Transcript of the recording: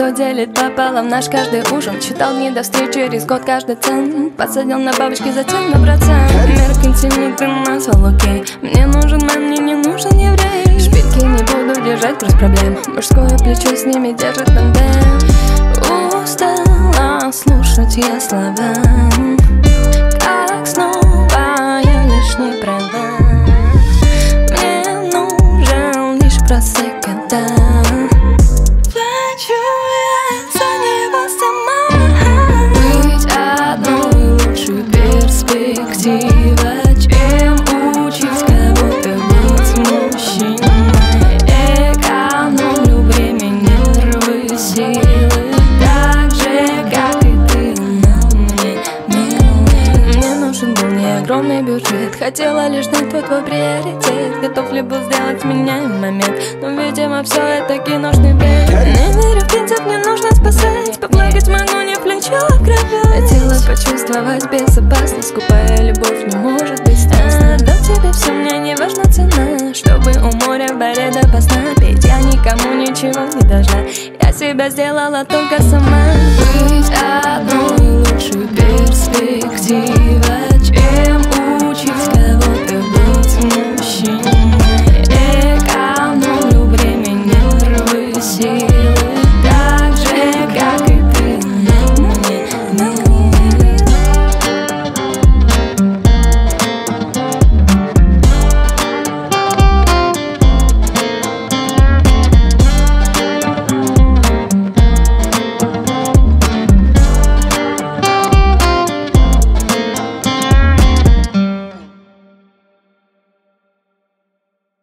кто делит пополам наш каждый ужин. Считал дни до встречи, через год каждый цент. Посадил на бабочки, затем на процент. Меркантильный ты назвал окей. Мне нужен мэн, мне не нужен еврей. Шпильки не буду держать, груз проблем. Мужское плечо с ними держит тандем. Устала слушать я слова, как снова я лишь не права. Мне нужен лишь просека, да. Плачу я за него сама. Быть одной лучшей перспектива, чем учить кого-то быть мужчиной. Экономлю время, нервы, силы, так же, как и ты на мне, милый. Мне нужен был не огромный бюджет, хотела лишь знать твой приоритет. Готов ли был сделать меня в момент, но, видимо, все это киношный бред. Не верю в принцип, не нужно спасать. Поплакать могу не в плечо, а в кровать. Хотела почувствовать безопасность, скупая любовь не может быть страстной. Дам тебе все, мне не важна цена, чтобы у моря в баре допоздна петь. Я никому ничего не должна, я себя сделала только сама.